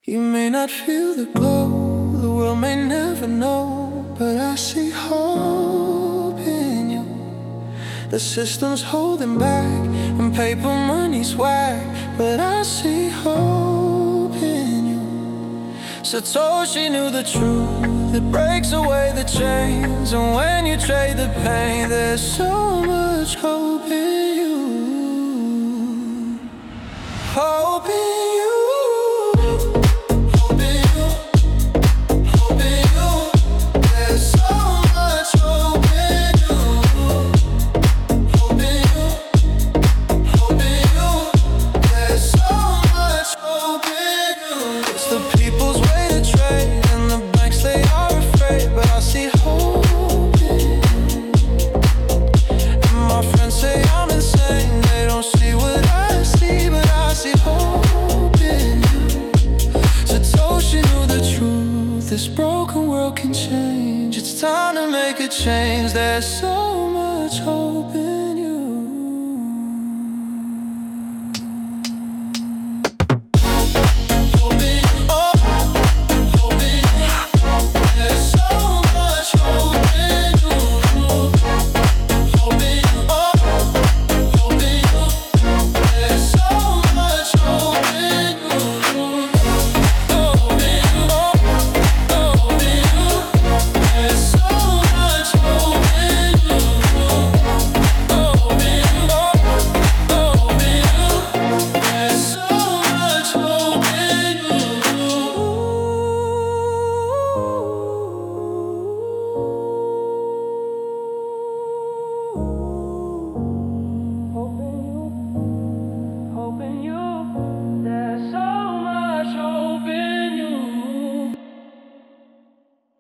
You may not feel the glow, the world may never know, but I see hope in you. The system's holding back and paper money's whack, but I see hope in you. Satoshi knew the truth, it breaks away the chains, and when you trade the pain, there's so much hope in you. Hope in you. This broken world can change. It's time to make a change. There's so much hope in